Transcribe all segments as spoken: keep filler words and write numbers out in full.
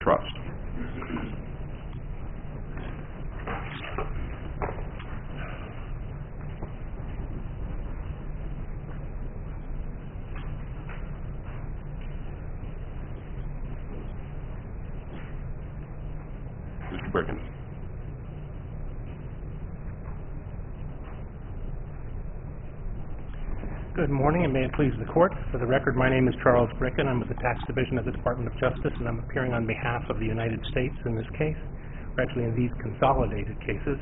trust. Mister Bricken. Good morning, and may it please the Court. For the record, my name is Charles Bricken. I'm with the Tax Division of the Department of Justice, and I'm appearing on behalf of the United States in this case, or actually in these consolidated cases.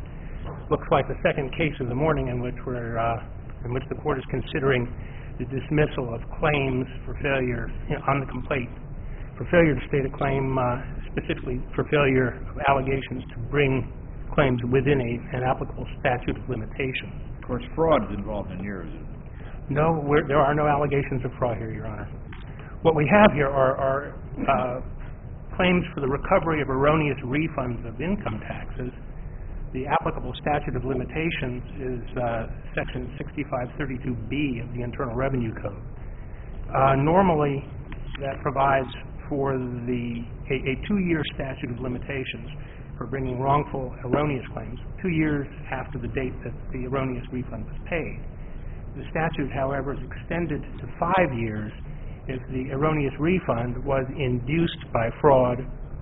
Looks like the second case of the morning in which we're, uh, in which the Court is considering the dismissal of claims for failure you know, on the complaint, for failure to state a claim, uh, specifically for failure of allegations to bring claims within a, an applicable statute of limitations. Of course, fraud is involved in yours. No, we're, there are no allegations of fraud here, Your Honor. What we have here are, are uh, claims for the recovery of erroneous refunds of income taxes. The applicable statute of limitations is uh, Section sixty-five thirty-two B of the Internal Revenue Code. Uh, normally, that provides for the a, a two-year statute of limitations for bringing wrongful, erroneous claims, two years after the date that the erroneous refund was paid. The statute, however, is extended to five years if the erroneous refund was induced by fraud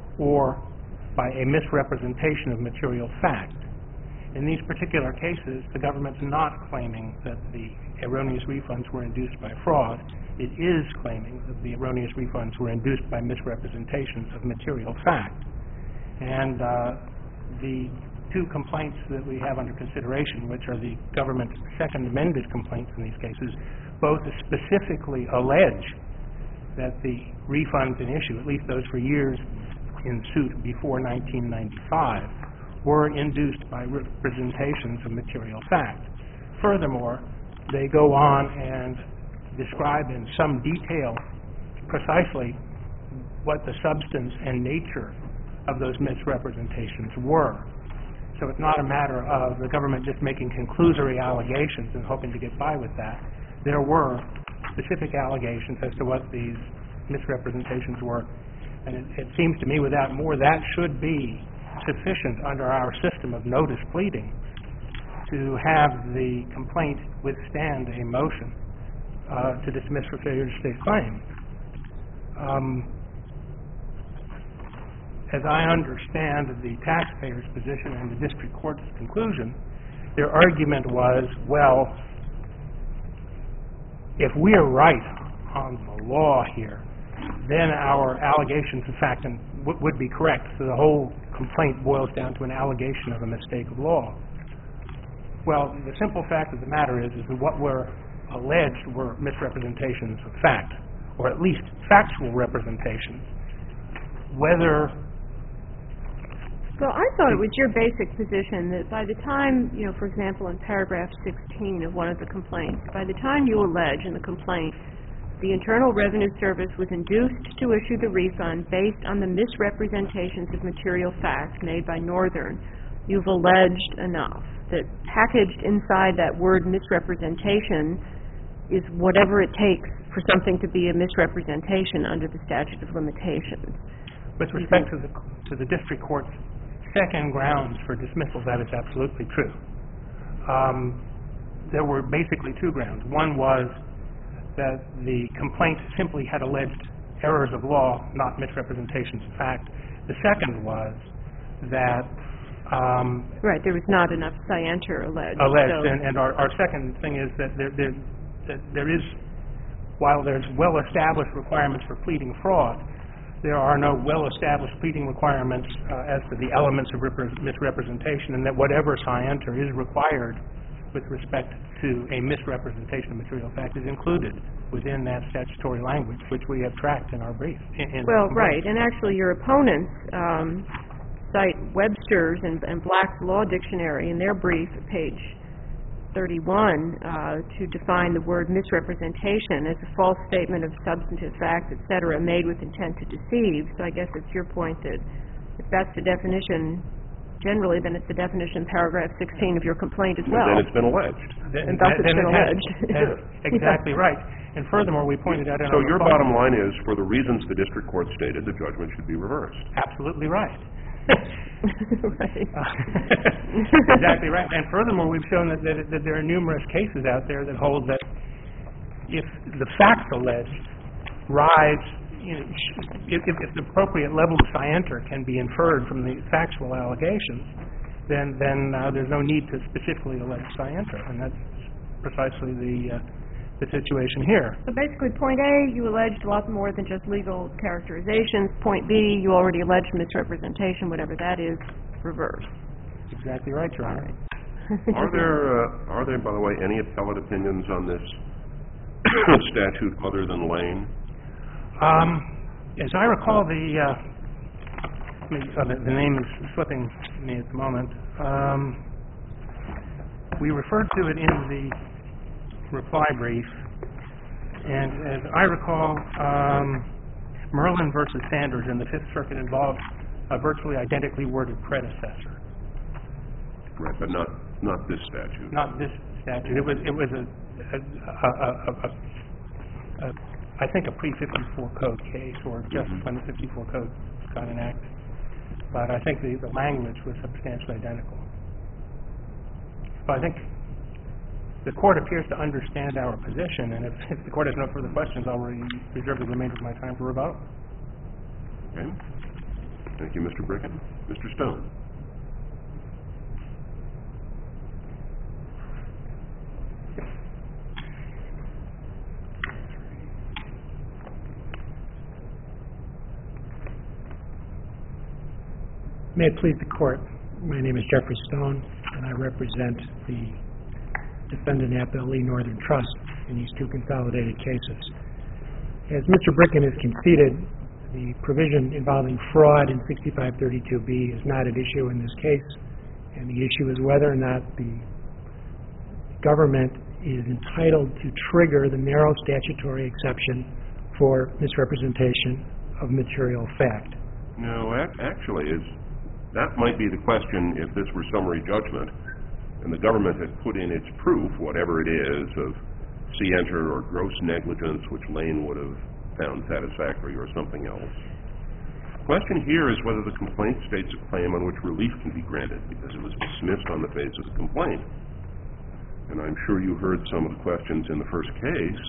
or by a misrepresentation of material fact. In these particular cases, the government's not claiming that the erroneous refunds were induced by fraud. It is claiming that the erroneous refunds were induced by misrepresentations of material fact. And uh, the two complaints that we have under consideration, which are the government's second amended complaints in these cases, both specifically allege that the refunds in issue, at least those for years in suit before nineteen ninety-five, were induced by representations of material fact. Furthermore, they go on and describe in some detail precisely what the substance and nature of those misrepresentations were. So it's not a matter of the government just making conclusory allegations and hoping to get by with that. There were specific allegations as to what these misrepresentations were. And it, it seems to me without more, that should be sufficient under our system of notice pleading to have the complaint withstand a motion uh, to dismiss for failure to state claim. Um, As I understand the taxpayer's position and the district court's conclusion, their argument was, well, if we are right on the law here, then our allegations of fact and w would be correct. So the whole complaint boils down to an allegation of a mistake of law. Well, the simple fact of the matter is, is that what were alleged were misrepresentations of fact, or at least factual representations. Whether Well, I thought it was your basic position that by the time, you know, for example, in paragraph sixteen of one of the complaints, by the time you allege in the complaint the Internal Revenue Service was induced to issue the refund based on the misrepresentations of material fact made by Northern, you've alleged enough. That packaged inside that word misrepresentation is whatever it takes for something to be a misrepresentation under the statute of limitations. With respect to the, to the district court's second grounds for dismissal, that is absolutely true. Um, there were basically two grounds. One was that the complaint simply had alleged errors of law, not misrepresentations of fact. The second was that um, right, there was not enough scienter alleged. Alleged, so. and, and our, our second thing is that there, there, that there is, while there's well-established requirements for pleading fraud, there are no well-established pleading requirements uh, as to the elements of misrepresentation, and that whatever scienter is required with respect to a misrepresentation of material fact is included within that statutory language, which we have tracked in our brief. In, in well, right, and actually your opponents um, cite Webster's and, and Black's Law Dictionary in their brief at page thirty-one uh, to define the word misrepresentation as a false statement of substantive fact, et cetera, made with intent to deceive. So I guess it's your point that if that's the definition generally, then it's the definition in paragraph sixteen of your complaint as well. Then it's been alleged. Then, and thus then it's been it has, alleged. That's exactly right. And furthermore, we pointed out in So our your report- bottom line is, for the reasons the district court stated, the judgment should be reversed. Absolutely right. Right. Exactly right. And furthermore, we've shown that, that, that there are numerous cases out there that hold that if the facts alleged rise, you know, if, if, if the appropriate level of scienter can be inferred from the factual allegations, then then uh, there's no need to specifically allege scienter, and that's precisely the uh, the situation here. So basically, point A, you alleged a lot more than just legal characterizations. Point B, you already alleged misrepresentation, whatever that is, reverse. Exactly right, Your Honor. Are there, uh, are there, by the way, any appellate opinions on this statute other than Lane? Um, as I recall, the, uh, me- uh, the the name is slipping me at the moment. Um, we referred to it in the reply brief, and as I recall, um, Merlin versus Sanders in the Fifth Circuit involved a virtually identically worded predecessor. Right, but not, not this statute. Not this statute. It was it was a, a, a, a, a, a I think a pre fifty-four code case, or just Mhm. when the fifty-four code got enacted. But I think the, the language was substantially identical. But I think the court appears to understand our position, and if, if the court has no further questions, I'll re- reserve the remainder of my time for rebuttal. Okay. Thank you, Mister Bricken. Mister Stone. May it please the Court, my name is Jeffrey Stone, and I represent the defendant appellee Northern Trust in these two consolidated cases. As Mister Bricken has conceded, the provision involving fraud in sixty-five thirty-two B is not at issue in this case, and the issue is whether or not the government is entitled to trigger the narrow statutory exception for misrepresentation of material fact. No, ac- actually, is that might be the question if this were summary judgment, and the government had put in its proof, whatever it is, of scienter or gross negligence, which Lane would have found satisfactory, or something else. The question here is whether the complaint states a claim on which relief can be granted, because it was dismissed on the face of the complaint. And I'm sure you heard some of the questions in the first case.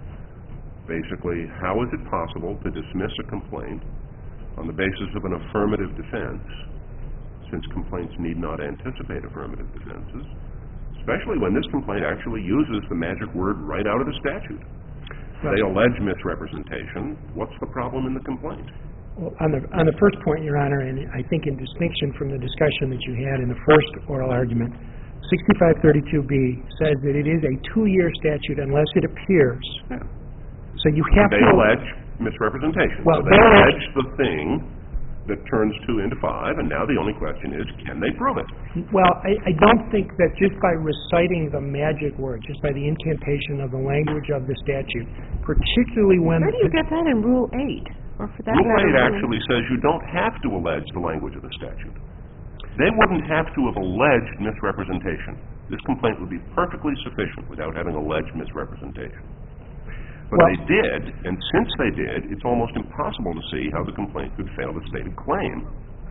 Basically, how is it possible to dismiss a complaint on the basis of an affirmative defense, since complaints need not anticipate affirmative defenses, especially when this complaint actually uses the magic word right out of the statute? They allege misrepresentation. What's the problem in the complaint? Well, on the on the first point, Your Honor, and I think in distinction from the discussion that you had in the first oral argument, sixty-five thirty-two B says that it is a two-year statute unless it appears. Yeah. So you have They to... allege misrepresentation. Well, so they they allege the thing that turns two into five, and now the only question is, can they prove it? Well, I, I don't think that just by reciting the magic word, just by the incantation of the language of the statute, particularly when... Where do you get that in Rule eight? Or for that Rule matter, eight Rule- actually says you don't have to allege the language of the statute. They wouldn't have to have alleged misrepresentation. This complaint would be perfectly sufficient without having alleged misrepresentation. But Well- they did, and since they did, it's almost impossible to see how the complaint could fail the stated claim.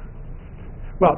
Well,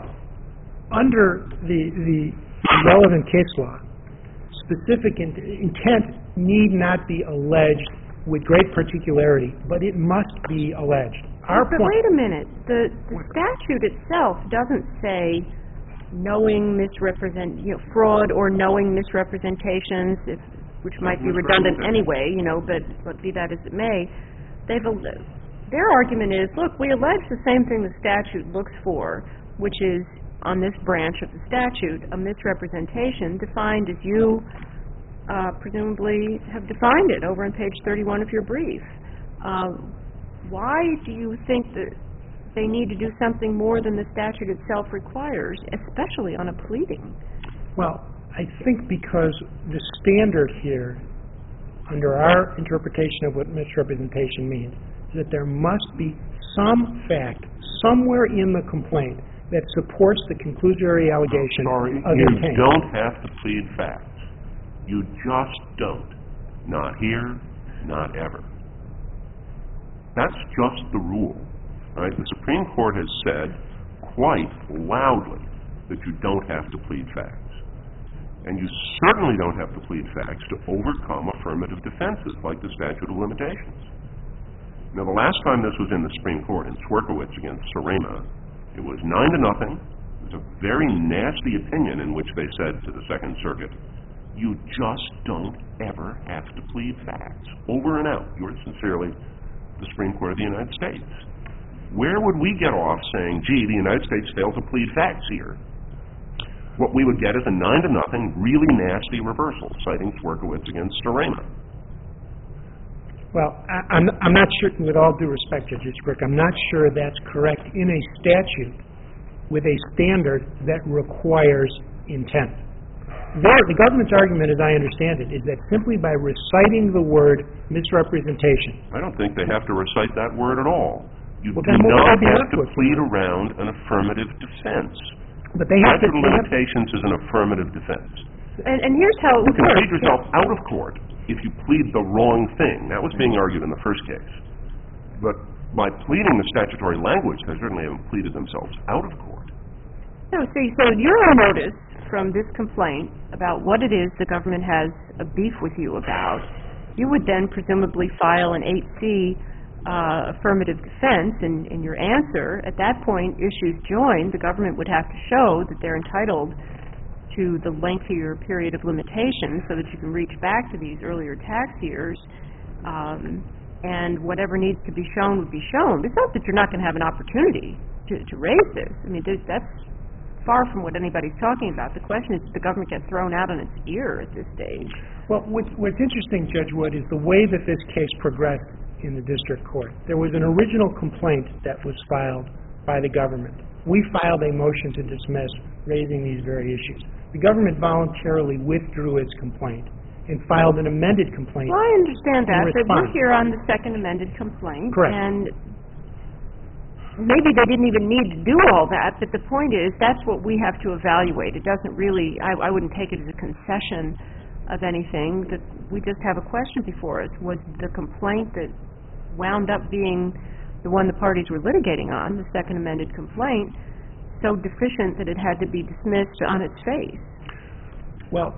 under the, the relevant case law, specific in- intent need not be alleged with great particularity, but it must be alleged. Our But point... wait a minute. The, the statute itself doesn't say knowing misrepresent, you know, fraud or knowing misrepresentations, if, which might be redundant anyway, you know, but, but be that as it may. They've, al- their argument is, look, we allege the same thing the statute looks for, which is, on this branch of the statute, a misrepresentation defined as you uh, presumably have defined it over on page thirty-one of your brief. Um, why do you think that they need to do something more than the statute itself requires, especially on a pleading? Well, I think because the standard here, under our interpretation of what misrepresentation means, is that there must be some fact somewhere in the complaint that supports the conclusory allegation Sorry, of you intent. don't have to plead facts. You just don't. Not here, not ever. That's just the rule. Right? The Supreme Court has said quite loudly that you don't have to plead facts. And you certainly don't have to plead facts to overcome affirmative defenses like the statute of limitations. Now, the last time this was in the Supreme Court, in Swierkiewicz against Surema, it was nine to nothing. It was a very nasty opinion in which they said to the Second Circuit, you just don't ever have to plead facts. Over and out. Yours sincerely, the Supreme Court of the United States. Where would we get off saying, gee, the United States failed to plead facts here? What we would get is a nine to nothing, really nasty reversal, citing Swierkiewicz against Surema. Well, I, I'm, I'm not sure, with all due respect, Judge Easterbrook, I'm not sure that's correct in a statute with a standard that requires intent. There, the government's argument, as I understand it, is that simply by reciting the word misrepresentation. I don't think they have to recite that word at all. You Well, do then what not would they have have to to plead around an affirmative defense. But they have to... Statute of they have- limitations is an affirmative defense. And, and here's how it You can works. plead yourself out of court if you plead the wrong thing. That was being argued in the first case. But by pleading the statutory language, they certainly haven't pleaded themselves out of court. No, see, so you're on notice from this complaint about what it is the government has a beef with you about. You would then presumably file an eight C uh, affirmative defense, and in your answer, at that point, issues joined, the government would have to show that they're entitled to the lengthier period of limitation so that you can reach back to these earlier tax years, um, and whatever needs to be shown would be shown. It's not that you're not going to have an opportunity to, to raise this. I mean, there's- that's far from what anybody's talking about. The question is, does the government get thrown out on its ear at this stage? Well, what's, what's interesting, Judge Wood, is the way that this case progressed in the district court. There was an original complaint that was filed by the government. We filed a motion to dismiss, raising these very issues. The government voluntarily withdrew its complaint and filed an amended complaint. Well, I understand that, in but we're response. here on the second amended complaint. Correct. And maybe they didn't even need to do all that, but the point is, that's what we have to evaluate. It doesn't really, I, I wouldn't take it as a concession of anything. That we just have a question before us. Was the complaint that wound up being the one the parties were litigating on, the second amended complaint, so deficient that it had to be dismissed on its face? Well,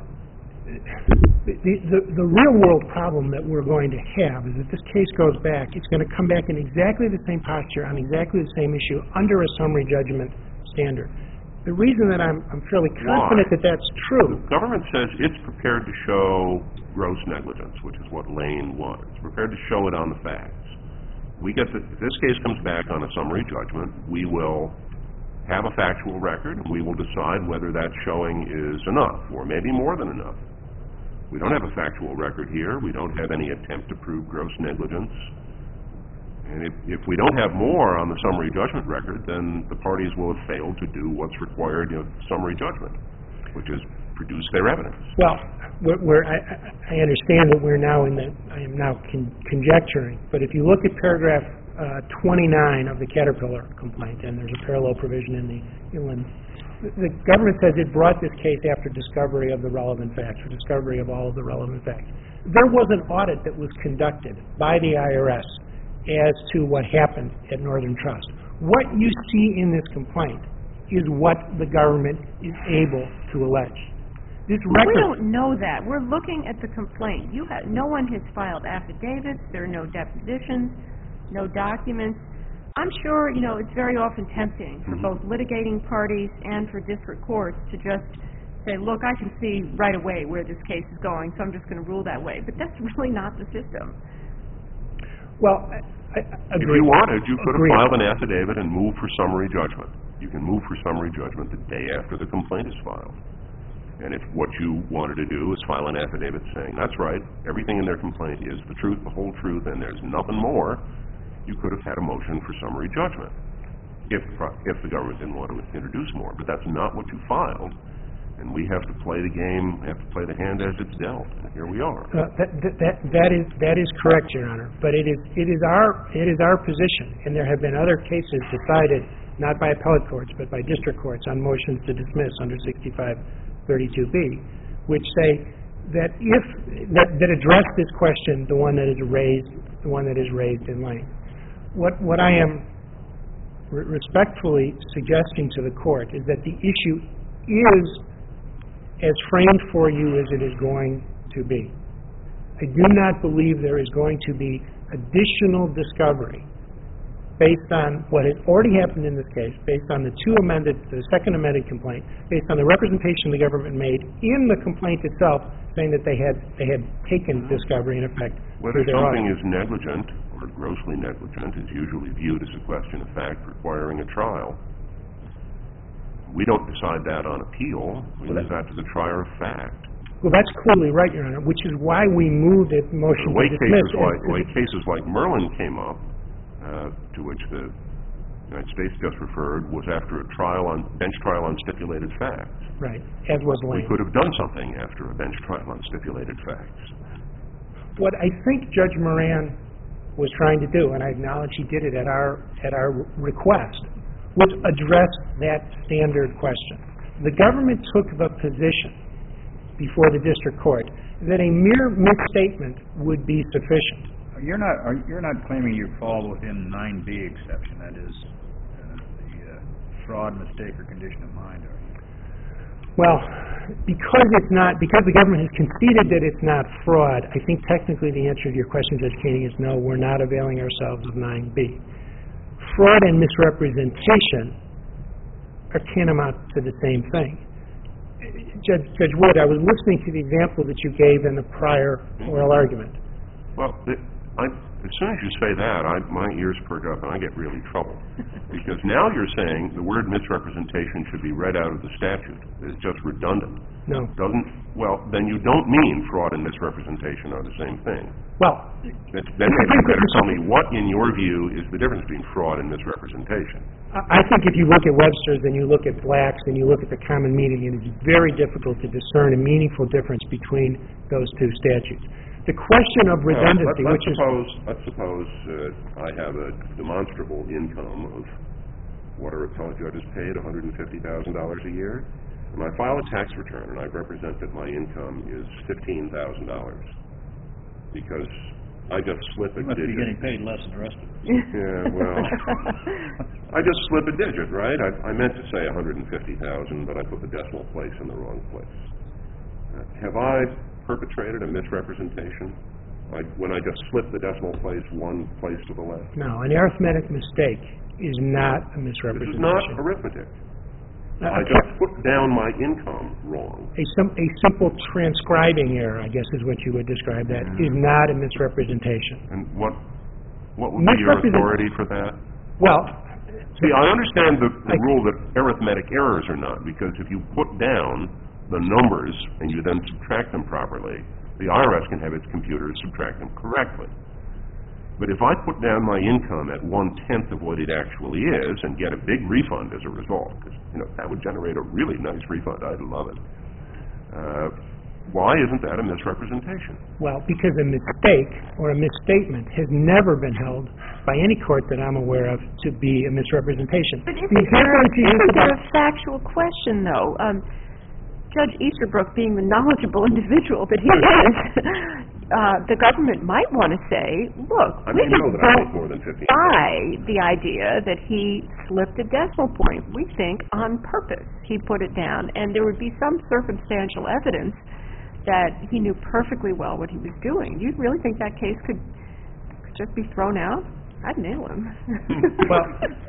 the, the, the real-world problem that we're going to have is if this case goes back, it's going to come back in exactly the same posture on exactly the same issue under a summary judgment standard. The reason that I'm, I'm fairly confident Why? that that's true... The government says it's prepared to show gross negligence, which is what Lane was. It's prepared to show it on the facts. We get the, if this case comes back on a summary judgment, we will have a factual record, and we will decide whether that showing is enough, or maybe more than enough. We don't have a factual record here. We don't have any attempt to prove gross negligence. And if, if we don't have more on the summary judgment record, then the parties will have failed to do what's required of summary judgment, which is produce their evidence. Well, we're, we're, I, I understand that we're now in the, I am now con- conjecturing, but if you look at paragraph uh, twenty-nine of the Caterpillar complaint, and there's a parallel provision in the inland, the, the government says it brought this case after discovery of the relevant facts, or discovery of all of the relevant facts. There was an audit that was conducted by the I R S as to what happened at Northern Trust. What you see in this complaint is what the government is able to allege. This record... We don't know that. We're looking at the complaint. You have, no one has filed affidavits. There are no depositions, no documents. I'm sure, you know, it's very often tempting for Mm-hmm. both litigating parties and for district courts to just say, look, I can see right away where this case is going, so I'm just going to rule that way. But that's really not the system. Well, I, I If agree. you wanted, you could have Agreed. filed an affidavit and moved for summary judgment. You can move for summary judgment the day after the complaint is filed. And if what you wanted to do is file an affidavit saying, that's right, everything in their complaint is the truth, the whole truth, and there's nothing more, you could have had a motion for summary judgment if, if the government didn't want to introduce more. But that's not what you filed. And we have to play the game, have to play the hand as it's dealt. And here we are. Uh, that, that, that, that is that is correct, Your Honor. But it is it is our it is our position, and there have been other cases decided not by appellate courts but by district courts on motions to dismiss under sixty-five thirty-two B, which say that if, that, that address this question, the one that is raised, the one that is raised in length. What, what I am re- respectfully suggesting to the court is that the issue is as framed for you as it is going to be. I do not believe there is going to be additional discovery based on what has already happened in this case, based on the two amended, the second amended complaint, based on the representation the government made in the complaint itself, saying that they had they had taken discovery in effect. Whether their something audit. is negligent or grossly negligent is usually viewed as a question of fact requiring a trial. We don't decide that on appeal. We leave that to the trier of fact. Well, that's clearly right, Your Honor, which is why we moved it motion The way to dismiss. cases like, the way cases like Merlin came up, uh, to which the United States just referred, was after a trial on bench trial on stipulated facts. Right, as was We Lane. could have done something after a bench trial on stipulated facts. What I think Judge Moran was trying to do, and I acknowledge he did it at our at our request, was address that standard question. The government took the position before the district court that a mere misstatement would be sufficient. You're not, are, you're not claiming you fall within nine B exception, that is, uh, the uh, fraud, mistake, or condition of mind, are you? Well, because it's not, because the government has conceded that it's not fraud, I think technically the answer to your question, Judge Koenig, is no, we're not availing ourselves of nine B. Fraud and misrepresentation are tantamount to the same thing. Judge, Judge Wood, I was listening to the example that you gave in the prior oral argument. Well, the, I, as soon as you say that, I, my ears perk up and I get really troubled. Because now you're saying the word misrepresentation should be read out of the statute. It's just redundant. No. Doesn't, well, then you don't mean fraud and misrepresentation are the same thing. Well, That's, then you better tell me what, in your view, is the difference between fraud and misrepresentation. I think if you look at Webster's and you look at Black's and you look at the common meaning, it is very difficult to discern a meaningful difference between those two statutes. The question of redundancy, Well, let, which let's is... suppose, let's suppose uh, I have a demonstrable income of what are appellate judges paid, one hundred fifty thousand dollars a year, and I file a tax return and I represent that my income is fifteen thousand dollars because I just slip a You must digit. be getting paid less than the rest of us. Yeah, well, I just slip a digit, right? I, I meant to say one hundred fifty thousand, but I put the decimal place in the wrong place. Uh, have I perpetrated a misrepresentation I, when I just slip the decimal place one place to the left? No, an arithmetic mistake is not a This is misrepresentation. not arithmetic. Uh, I just put down my income wrong. A, sim- a simple transcribing error, I guess is what you would describe that, is not a misrepresentation. And what what would be your Misrepresent- authority for that? Well, See, I understand the, the I- rule that arithmetic errors are not, because if you put down the numbers and you then subtract them properly, the I R S can have its computers subtract them correctly. But if I put down my income at one-tenth of what it actually is and get a big refund as a result, because, you know, that would generate a really nice refund, I'd love it. Uh, why isn't that a misrepresentation? well, because a mistake or a misstatement has never been held by any court that I'm aware of to be a misrepresentation. But The isn't there, example that you used isn't there about- a factual question, though? Um, Judge Easterbrook, being the knowledgeable individual that he is, uh, the government might want to say, look, I we mean, you know just that I don't make more than fifteen. buy the idea that he slipped a decimal point. We think on purpose he put it down, and there would be some circumstantial evidence that he knew perfectly well what he was doing. Do you really think that case could, could just be thrown out? I'd nail him. Well,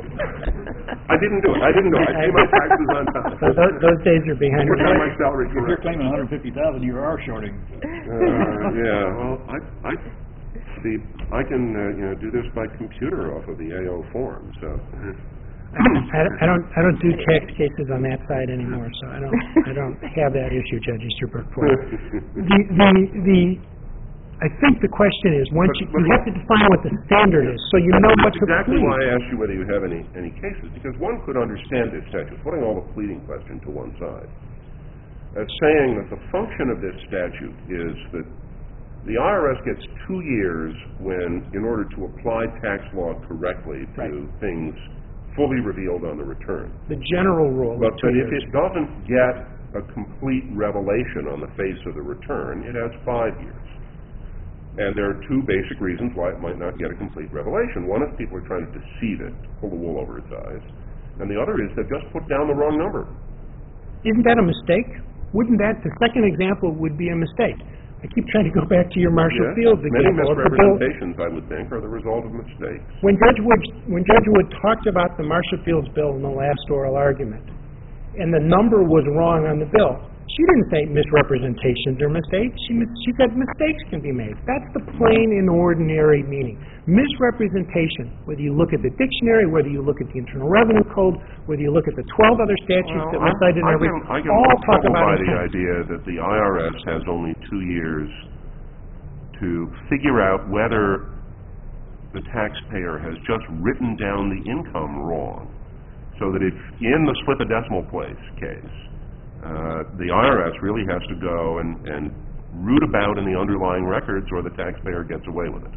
I didn't do it. I didn't do it. I pay my taxes on time. So those, those days are behind Put me. down my salary If you're correct. claiming one hundred fifty thousand, you are shorting. Uh, yeah, well, I, I, see, I can, uh, you know, do this by computer off of the A O form, so. I don't, I don't, I don't do tax cases on that side anymore, so I don't, I don't have that issue, Judge Easterbrook, for you. The, the, the, I think the question is, once But- you, but you have to define what the standard is, so you know what That's to exactly plead. why I asked you whether you have any, any cases, because one could understand this statute, putting all the pleading question to one side, as saying that the function of this statute is that the I R S gets two years when, in order to apply tax law correctly to Right. things fully revealed on the return. The general rule But of two that if years. it doesn't get a complete revelation on the face of the return, it has five years. And there are two basic reasons why it might not get a complete revelation. One is people are trying to deceive it, pull the wool over its eyes. And the other is they've just put down the wrong number. Isn't that a mistake? Wouldn't that, the second example would be a mistake. I keep trying to go back to your Marshall Yes, Fields many example. of the bill. misrepresentations, I would think, are the result of mistakes. When Judge Wood, when Judge Wood talked about the Marshall Fields bill in the last oral argument, and the number was wrong on the bill, she didn't say misrepresentations or mistakes. She, mis- she said mistakes can be made. That's the plain and ordinary meaning. Misrepresentation, whether you look at the dictionary, whether you look at the Internal Revenue Code, whether you look at the twelve other statutes that Well, were cited in I, I every, get, I get all talk troubled about by the intent. idea that the I R S has only two years to figure out whether the taxpayer has just written down the income wrong. So that if in the slip a decimal place case, uh, the I R S really has to go and, and root about in the underlying records, or the taxpayer gets away with it.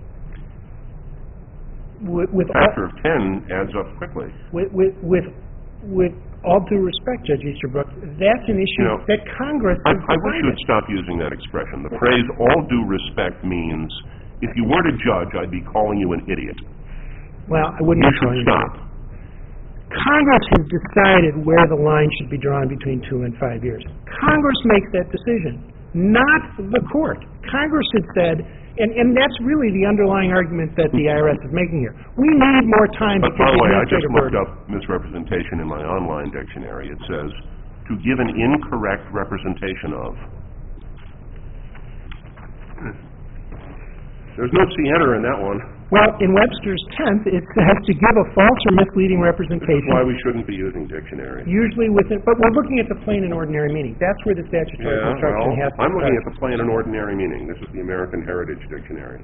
With, with, Factor all, of ten adds up quickly. with, with, with, with all due respect, Judge Easterbrook, that's an issue You know, that Congress I, has I wish you decided. would stop using that expression. The phrase "all due respect" means if you weren't a judge, I'd be calling you an idiot. Well, I wouldn't You call should you stop. that. Congress has decided where the line should be drawn between two and five years. Congress makes that decision, not the court. Congress has said, and, and that's really the underlying argument that the I R S is making here. We need more time But by because the the way, I just administrative looked burden. up misrepresentation in my online dictionary. It says, to give an incorrect representation of. There's no scienter in that one. Well, in Webster's tenth, it says to give a false or misleading This is representation, why we shouldn't be using dictionaries. usually within, but we're looking at the plain and ordinary meaning. That's where the statutory Yeah, construction well, has to I'm looking start. at the plain and ordinary meaning. This is the American Heritage Dictionary.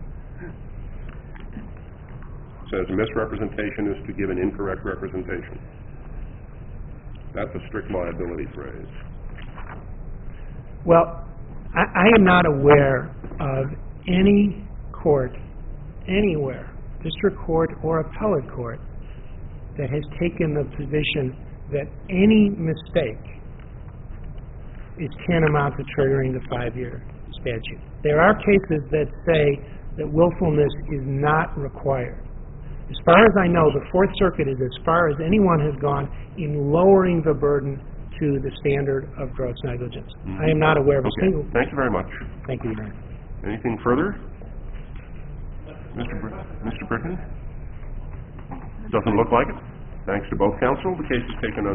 It says misrepresentation is to give an incorrect representation. That's a strict liability phrase. Well, I, I am not aware of any court anywhere, district court or appellate court, that has taken the position that any mistake is tantamount to triggering the five-year statute. There are cases that say that willfulness is not required. As far as I know, the Fourth Circuit is as far as anyone has gone in lowering the burden to the standard of gross negligence. Mm-hmm. I am not aware of a Okay, single... thank you very much. Thank you, Your Honor. Anything further? Mister Br- Mister Bricken? Doesn't look like it. Thanks to both counsel. The case is taken under